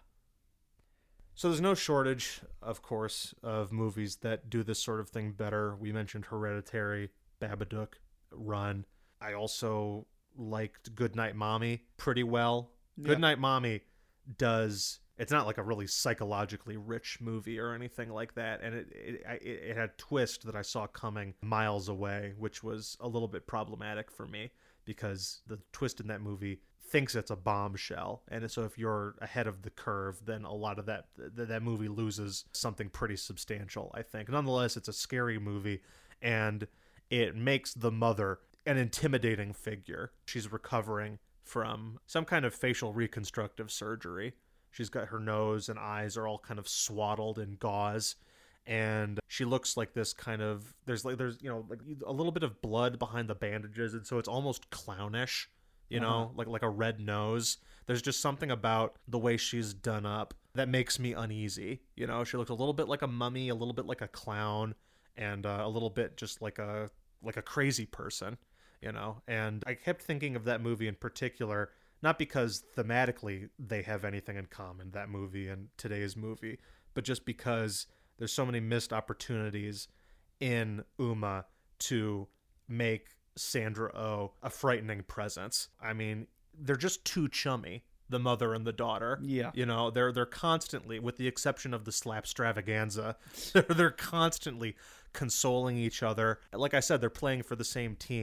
So there's no shortage, of course, of movies that do this sort of thing better. We mentioned Hereditary, Babadook, Run. I also liked Goodnight Mommy pretty well. Yeah. Goodnight Mommy does, it's not like a really psychologically rich movie or anything like that, and it it, it it had a twist that I saw coming miles away, which was a little bit problematic for me, because the twist in that movie thinks it's a bombshell, and so if you're ahead of the curve, then a lot of that th- that movie loses something pretty substantial, I think. Nonetheless, it's a scary movie, and it makes the mother an intimidating figure. She's recovering from some kind of facial reconstructive surgery. She's got her nose and eyes are all kind of swaddled in gauze, and she looks like this kind of, there's like, there's, you know, like a little bit of blood behind the bandages, and so it's almost clownish, you know, uh-huh. like like a red nose. There's just something about the way she's done up that makes me uneasy. You know, she looks a little bit like a mummy, a little bit like a clown, and uh, a little bit just like a like a crazy person, you know. And I kept thinking of that movie in particular, not because thematically they have anything in common, that movie and today's movie, but just because there's so many missed opportunities in Uma to make Sandra Oh a frightening presence. I mean, they're just too chummy, the mother and the daughter. Yeah. You know, they're they're constantly, with the exception of the slapstravaganza, they're, they're constantly consoling each other. Like I said, they're playing for the same team,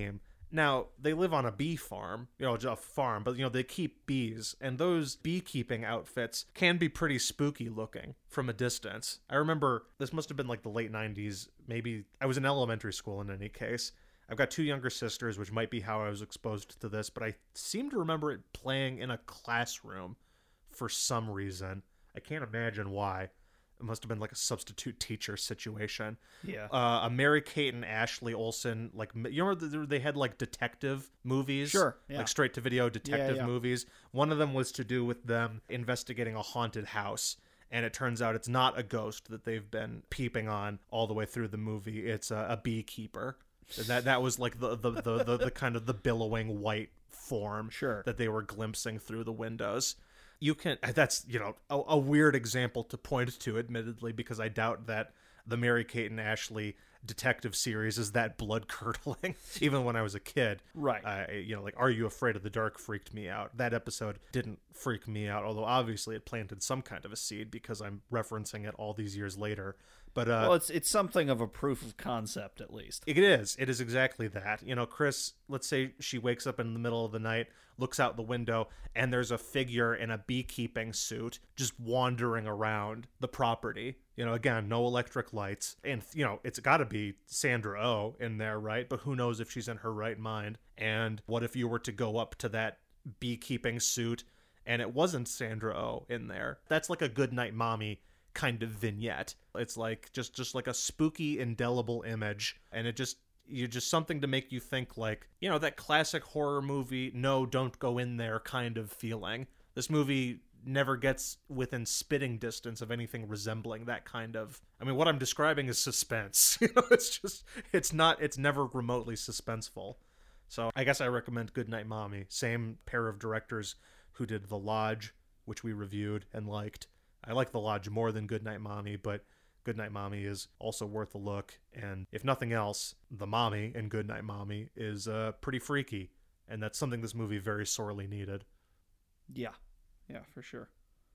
Now, they live on a bee farm, you know, a farm, but, you know, they keep bees, and those beekeeping outfits can be pretty spooky looking from a distance. I remember, this must have been like the late nineties, maybe, I was in elementary school in any case. I've got two younger sisters, which might be how I was exposed to this, but I seem to remember it playing in a classroom for some reason. I can't imagine why. It must have been like a substitute teacher situation. Yeah. Uh, a Mary-Kate and Ashley Olsen, like, you remember they had like detective movies? Sure, yeah. Like straight-to-video detective Yeah, yeah. movies. One of them was to do with them investigating a haunted house. And it turns out it's not a ghost that they've been peeping on all the way through the movie. It's a, a beekeeper. And that that was like the the, the, the the kind of the billowing white form Sure. that they were glimpsing through the windows. You can, that's, you know, a, a weird example to point to, admittedly, because I doubt that the Mary-Kate and Ashley detective series is that blood-curdling, even when I was a kid. Right. Uh, you know, like, Are You Afraid of the Dark freaked me out. That episode didn't freak me out, although obviously it planted some kind of a seed because I'm referencing it all these years later. But uh, Well, it's it's something of a proof of concept, at least. it is. It is exactly that. You know, Chris, let's say she wakes up in the middle of the night, looks out the window, and there's a figure in a beekeeping suit just wandering around the property. You know, again, no electric lights. And, you know, it's got to be Sandra Oh in there, right? But who knows if she's in her right mind. And what if you were to go up to that beekeeping suit and it wasn't Sandra Oh in there? That's like a Goodnight Mommy kind of vignette. It's like just just like a spooky, indelible image, and it just you just something to make you think, like, you know, that classic horror movie, no, don't go in there kind of feeling. This movie never gets within spitting distance of anything resembling that kind of, I mean, what I'm describing is suspense. You know, it's just it's not it's never remotely suspenseful. So I guess I recommend Goodnight Mommy. Same pair of directors who did The Lodge, which we reviewed and liked. I like The Lodge more than Goodnight Mommy, but Goodnight Mommy is also worth a look. And if nothing else, the mommy in Goodnight Mommy is uh, pretty freaky. And that's something this movie very sorely needed. Yeah. Yeah, for sure.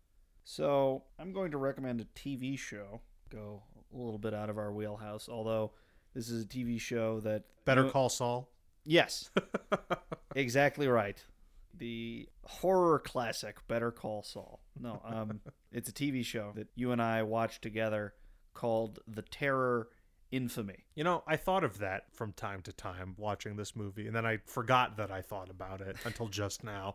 So I'm going to recommend a T V show. Go a little bit out of our wheelhouse, although this is a T V show that... Better Call Saul? Yes. Exactly right. The horror classic Better Call Saul. No, um, it's a T V show that you and I watched together called The Terror Infamy. You know, I thought of that from time to time watching this movie, and then I forgot that I thought about it until just now.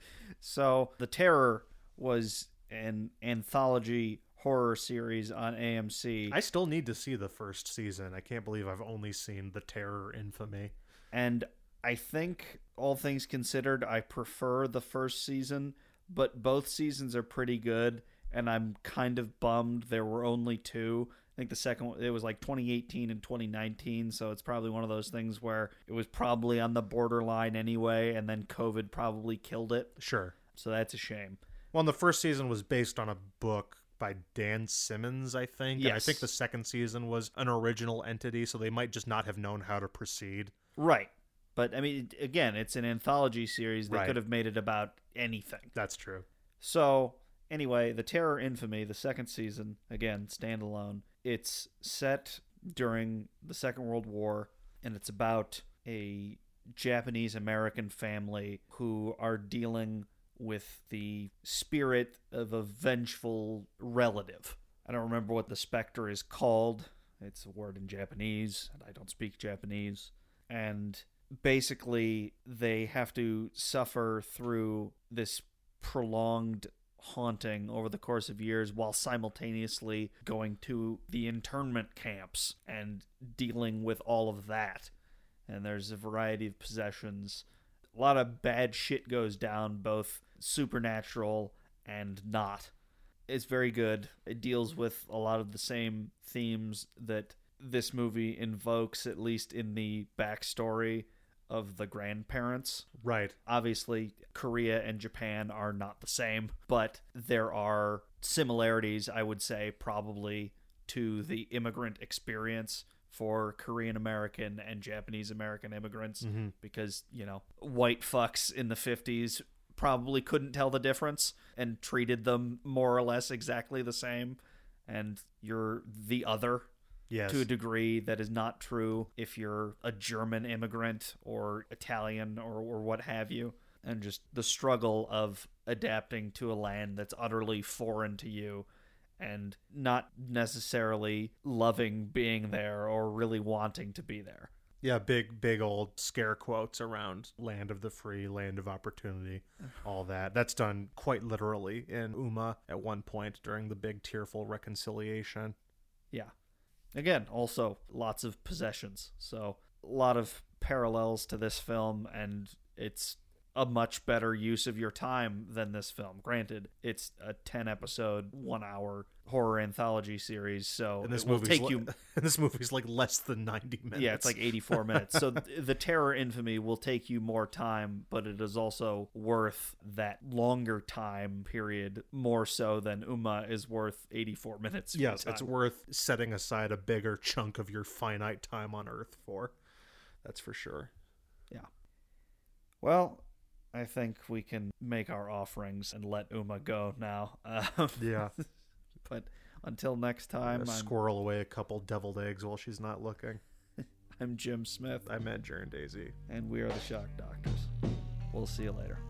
So, The Terror was an anthology horror series on A M C. I still need to see the first season. I can't believe I've only seen The Terror Infamy. And I think, all things considered, I prefer the first season, but both seasons are pretty good, and I'm kind of bummed there were only two. I think the second one, it was like twenty eighteen and twenty nineteen, so it's probably one of those things where it was probably on the borderline anyway, and then COVID probably killed it. Sure. So that's a shame. Well, and the first season was based on a book by Dan Simmons, I think. And I Yes. think the second season was an original entity, so they might just not have known how to proceed. Right. But, I mean, again, it's an anthology series. They Right. could have made it about anything. That's true. So, anyway, The Terror Infamy, the second season, again, standalone. It's set during the Second World War, and it's about a Japanese-American family who are dealing with the spirit of a vengeful relative. I don't remember what the specter is called. It's a word in Japanese, and I don't speak Japanese. And basically, they have to suffer through this prolonged haunting over the course of years while simultaneously going to the internment camps and dealing with all of that. And there's a variety of possessions. A lot of bad shit goes down, both supernatural and not. It's very good. It deals with a lot of the same themes that this movie invokes, at least in the backstory of the grandparents. Right. Obviously, Korea and Japan are not the same, but there are similarities, I would say, probably to the immigrant experience for Korean American and Japanese American immigrants, Mm-hmm. because, you know, white fucks in the fifties probably couldn't tell the difference and treated them more or less exactly the same, and you're the other. Yes. to a degree that is not true if you're a German immigrant or Italian or, or what have you. And just the struggle of adapting to a land that's utterly foreign to you and not necessarily loving being there or really wanting to be there. Yeah, big, big old scare quotes around land of the free, land of opportunity, all that. That's done quite literally in Uma at one point during the big tearful reconciliation. Yeah. Again, also lots of possessions. So a lot of parallels to this film, and it's a much better use of your time than this film. Granted, it's a ten episode, one hour horror anthology series, so And this it will movie's take li- you... and this movie's like less than ninety minutes. Yeah, it's like eighty-four minutes. So th- the Terror Infamy will take you more time, but it is also worth that longer time period more so than Uma is worth eighty-four minutes. of your Yes, it's time. worth setting aside a bigger chunk of your finite time on Earth for. That's for sure. Yeah. Well, I think we can make our offerings and let Uma go now. Um, Yeah. but until next time, I'm, Squirrel away a couple deviled eggs while she's not looking. I'm Jim Smith, I meant Jern Daisy. and we are the Shock Doctors. We'll see you later.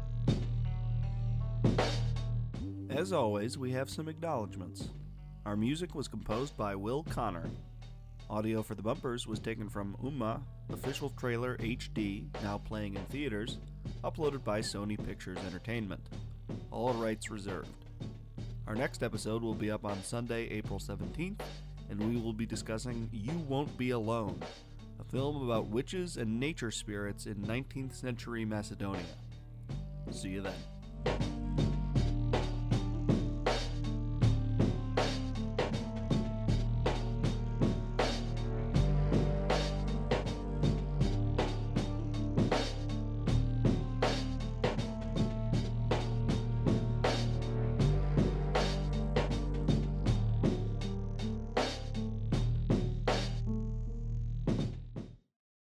As always, we have some acknowledgments. Our music was composed by Will Connor. Audio for the bumpers was taken from Uma, official trailer H D, now playing in theaters, uploaded by Sony Pictures Entertainment. All rights reserved. Our next episode will be up on Sunday, April seventeenth, and we will be discussing You Won't Be Alone, a film about witches and nature spirits in nineteenth century Macedonia. See you then.